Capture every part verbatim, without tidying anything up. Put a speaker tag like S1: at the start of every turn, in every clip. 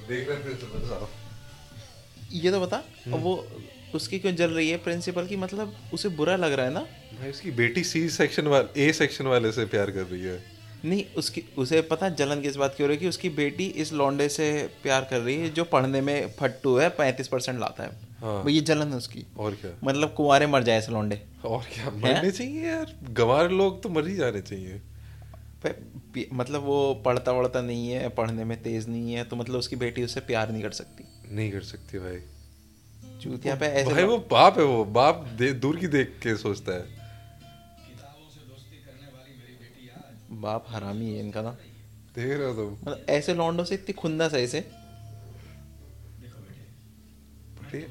S1: देख रहे थे तो बताओ।
S2: ये तो बता, अब वो उसकी क्यों जल रही है प्रिंसिपल की, मतलब उसे बुरा लग रहा है ना।
S1: भाई उसकी बेटी सी सेक्शन वाले ए सेक्शन वाले से प्यार कर रही है।
S2: नहीं उसकी, उसे पता जलन किस बात की हो रही है कि उसकी बेटी इस लौंडे से प्यार कर रही है जो पढ़ने में फट्टू है, पैंतीस परसेंट लाता है।
S1: हाँ।
S2: वो ये जलन है उसकी।
S1: और क्या,
S2: मतलब कुंवारे मर जाए ऐसे लौंडे।
S1: और क्या, मरने चाहिए यार, गंवार लोग तो मर ही जाने चाहिए।
S2: पे- पे- मतलब वो पढ़ता वढ़ता नहीं है, पढ़ने में तेज नहीं है, तो मतलब उसकी बेटी उससे प्यार नहीं कर सकती।
S1: नहीं कर सकती भाई।
S2: चूतिया पे ऐसे
S1: भाई
S2: लौ-
S1: वो बाप है, वो बाप दे, दूर की देख के सोचता है।
S2: बाप हरामी है इनका ना।
S1: देख रहे हो तुम।
S2: मतलब ऐसे लौंडों से इतनी खुंदस है इसे।
S1: बढ़िया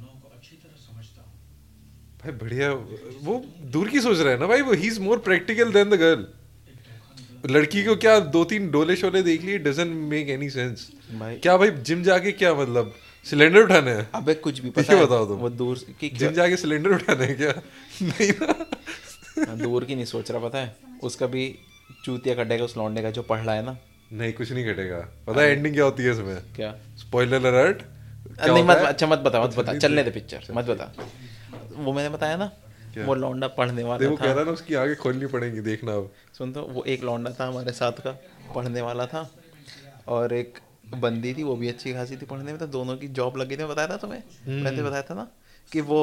S1: भाई, बढ़िया। वो दूर की सोच रहा है ना भाई, वो ही is more practical than the girl. लड़की को क्या दो तीन डोले शोले देख लिए, डजंट मेक एनी सेंस
S2: भाई
S1: क्या भाई, जिम जाके क्या मतलब सिलेंडर उठाने हैं?
S2: अबे कुछ भी पता
S1: ये
S2: है,
S1: बताओ तुम।
S2: वो दूर की
S1: जिम जाके सिलेंडर उठाने हैं क्या? नहीं ना।
S2: हाँ, दूर की नहीं सोच रहा, पता है उसका भी चूतिया कटेगा उस लौंडे का जो पढ़ रहा है ना।
S1: नहीं, कुछ नहीं घटेगा। पता है एंडिंग क्या होती है इसमें?
S2: क्या?
S1: Spoiler alert.
S2: नहीं मत, अच्छा मत बता, मत बता, चलने दे पिक्चर, मत बता। वो मैंने बताया ना,
S1: क्या?
S2: वो लौंडा पढ़ने वाला
S1: देखो कह
S2: था।
S1: रहा ना, उसकी आगे खोलनी पड़ेंगी, देखना अब।
S2: सुन तो, वो एक लौंडा था हमारे साथ का, पढ़ने वाला था, और एक बंदी थी वो भी अच्छी खासी थी पढ़ने में, तो दोनों की जॉब लगी थी। मैं बताया था तुम्हें, पहले बताया था ना कि वो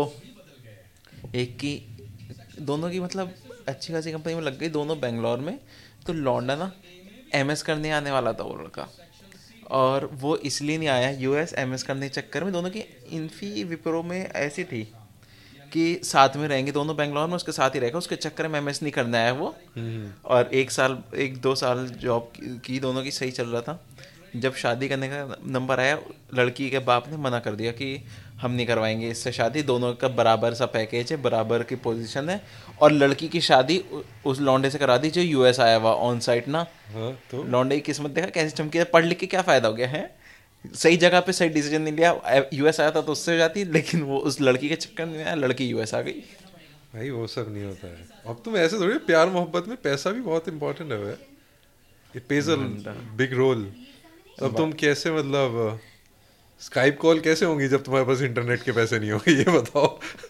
S2: एक की, दोनों की मतलब अच्छी खासी कंपनी में लग गई, दोनों बेंगलोर में। तो लौंडा ना एमएस करने आने वाला था वो लड़का, और वो इसलिए नहीं आया यूएस एमएस करने के चक्कर में। दोनों की इन्फी विप्रो में ऐसी थी कि साथ में रहेंगे दोनों, बेंगलोर में उसके साथ ही रहेगा, उसके चक्कर में एमएस नहीं करने आया वो। और एक साल एक दो साल जॉब की दोनों की सही चल रहा था। जब शादी करने का नंबर आया, लड़की के बाप ने मना कर दिया कि हम नहीं करवाएंगे इससे शादी, दोनों का बराबर सा पैकेज है, बराबर की पोजीशन है, और लड़की की शादी उस लौंडे से करा दी जो यूएस आया हुआ ऑन साइट ना।
S1: हाँ तो
S2: लौंडे की किस्मत देखा कैसे चमकी है, पढ़ लिख के क्या फ़ायदा हो गया है, सही जगह पे सही डिसीजन नहीं लिया। यूएस आया था तो उससे हो जाती, लेकिन वो उस लड़की के चक्कर में आया, लड़की यूएस आ गई।
S1: भाई वो सब नहीं होता है। अब तुम ऐसे थोड़ी, प्यार मोहब्बत में पैसा भी बहुत इंपॉर्टेंट है भाई, it plays a big role. अब तुम कैसे मतलब स्काइप कॉल कैसे होंगी जब तुम्हारे पास इंटरनेट के पैसे नहीं होंगे, ये बताओ।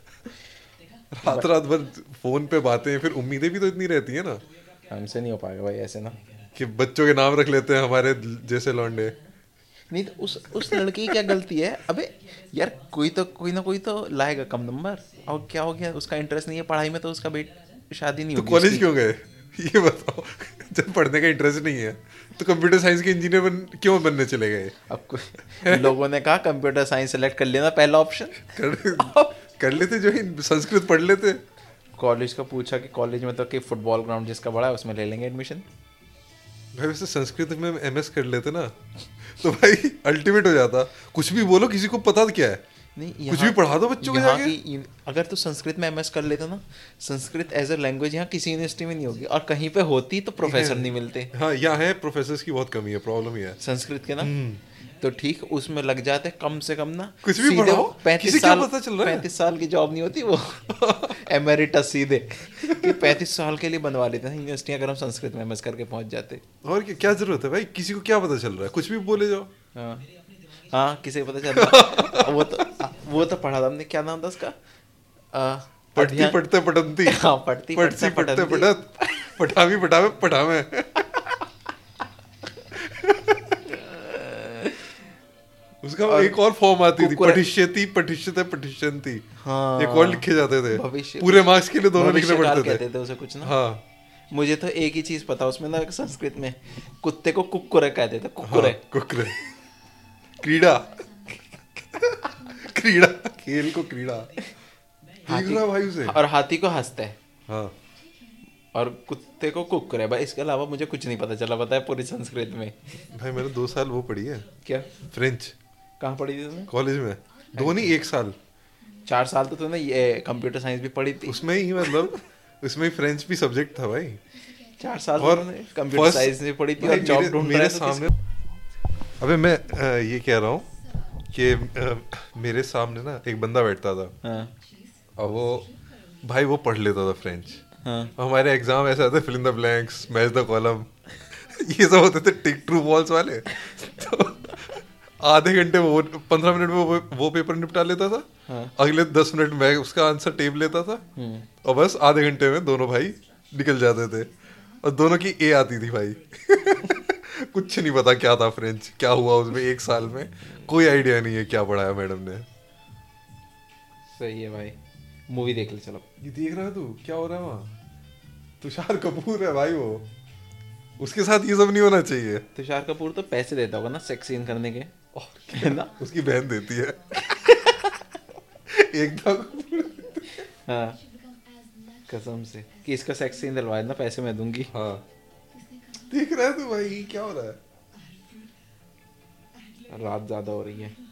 S1: रात रात भर फोन पे बातें, फिर उम्मीदें भी तो इतनी रहती है ना
S2: हमसे नहीं हो पाएगा भाई ऐसे ना।
S1: कि बच्चों के नाम रख लेते हैं हमारे जैसे लौंडे।
S2: नहीं तो उस उस लड़की की क्या गलती है? अबे यार कोई तो कोई ना कोई तो लाएगा कम नंबर, और क्या हो गया, उसका इंटरेस्ट नहीं है पढ़ाई में, तो उसका बेट शादी नहीं
S1: तो
S2: होगी
S1: कॉलेज
S2: उसकी।
S1: क्यों गए, ये बताओ। जब पढ़ने का इंटरेस्ट नहीं है तो कंप्यूटर साइंस के इंजीनियर बन, क्यों बनने चले गए?
S2: अब कोई लोगों ने कहा कंप्यूटर साइंस सेलेक्ट कर लेना पहला ऑप्शन।
S1: कर, कर लेते जो ही संस्कृत पढ़ लेते।
S2: कॉलेज का पूछा कि कॉलेज में तो कि फुटबॉल ग्राउंड जिसका बड़ा है उसमें ले लेंगे एडमिशन।
S1: भाई वैसे संस्कृत में एमएस कर लेते ना तो भाई अल्टीमेट हो जाता। कुछ भी बोलो, किसी को पता क्या है,
S2: नहीं
S1: कुछ भी पढ़ा दो बच्चों को
S2: यहाँ
S1: जाके।
S2: की अगर तो संस्कृत में एमएस कर लेते ना, संस्कृत एज अ लैंग्वेज यहाँ किसी यूनिवर्सिटी में नहीं होगी, और कहीं पे होती तो प्रोफेसर नहीं मिलते।
S1: हाँ यहाँ है, प्रोफेसर की बहुत कमी है, प्रॉब्लम ही है
S2: संस्कृत के ना, तो ठीक उसमें लग जाते कम से कम ना,
S1: कुछ भी
S2: सीधे
S1: पढ़ाओ,
S2: वो पैंतीस
S1: किसी क्या
S2: साल
S1: पता चल रहा है?
S2: पैंतीस साल की जॉब नहीं होती वो एमेरिटस सीधे कि पैंतीस साल के लिए बनवा लेते हैं यूनिवर्सिटी, अगर हम संस्कृत में एमएस करके पहुंच जाते।
S1: और क्या, क्या जरूरत है भाई, किसी को क्या पता चल रहा है, कुछ भी बोले जाओ।
S2: हाँ हाँ, किसी को पता चलता। वो तो वो तो पढ़ा था हमने, क्या नाम था उसका, आ,
S1: पढ़ती
S2: अभियान-
S1: पढ़ते पढ़ंती,
S2: हाँ पढ़ती
S1: पढ़ती
S2: पढ़ते
S1: पढ़ते
S2: पढ़ंती।
S1: पढ़त, पठावी पठावे पठावे। उसका
S2: और
S1: एक और फॉर्म आती थी,
S2: कुकुर-
S1: पठिष्यति पठिष्यते पठिष्यन्ति।
S2: हाँ
S1: एक और लिखे जाते थे,
S2: भविष्य,
S1: पूरे मार्क्स के लिए दोनों लिखने
S2: भविष्यकाल
S1: पड़ते थे।
S2: कहते थे उसे कुछ ना।
S1: हाँ
S2: मुझे तो एक ही चीज पता उसमें ना, संस्कृत में कुत्ते को कुक्कुरे कहते थे, कुक्कुरे।
S1: हाँ, कुकरे, क्रीड़ा, क्रीड़ा, खेल को क्रीड़ा। देख रहा भाई उसे।
S2: और हाथी को हंसते हैं,
S1: हाँ
S2: और कुत्ते को कुक्कुरे। भाई इसके अलावा मुझे कुछ नहीं पता चला, पता है पूरी संस्कृत में।
S1: भाई मैंने दो साल वो पढ़ी है,
S2: क्या?
S1: फ्रेंच,
S2: कहाँ पढ़ी थी तुमने?
S1: कॉलेज में। दो नहीं, एक साल।
S2: चार साल तो तूने ये कंप्यूटर साइंस भी पढ़ी थी।
S1: उसमें ही मतलब उसमें ही फ्रेंच भी सब्जेक्ट था भाई।
S2: चार साल
S1: और
S2: कंप्यूटर
S1: first-
S2: साइंस भी पढ़ी थी,
S1: भाई
S2: और जॉब
S1: मेरे-
S2: ढूंढ
S1: मेरे
S2: रहा है तो
S1: सामने।
S2: किसको?
S1: अबे मैं अ, ये कह रहा हूँ कि अ, मेरे सामने ना एक बंदा बैठता था,
S2: हाँ
S1: और वो भाई वो पढ़ लेता था फ्रेंच।
S2: हाँ
S1: हमारे एग्जाम ऐसे आते, fill in the blanks, match the column, ये सब होते थे टिक ट्रू वॉल्स वाले। तो आधे घंटे वो पंद्रह मिनट में वो, वो पेपर निपटा लेता था।
S2: हाँ।
S1: अगले दस मिनट में उसका आंसर टेप लेता था
S2: हम्म।
S1: और बस आधे घंटे में दोनों भाई निकल जाते थे और दोनों की ए आती थी भाई। कुछ नहीं पता क्या था फ्रेंच, क्या हुआ उसमें एक साल में, कोई आइडिया नहीं है क्या पढ़ाया मैडम ने।
S2: सही है भाई, मूवी देख ले चलो।
S1: ये देख रहा है तू क्या हो रहा है वहाँ? तुषार कपूर है भाई वो, उसके साथ ये सब नहीं होना चाहिए।
S2: तुषार कपूर तो पैसे देता होगा ना सेक्स सीन करने के,
S1: और
S2: है ना?
S1: उसकी बहन देती है। एकदम
S2: हाँ, कसम से कि इसका सेक्स सीन दिलवा देना, पैसे मैं दूंगी।
S1: हाँ। देख रहा है तू भाई क्या हो रहा है?
S2: रात ज्यादा हो रही है।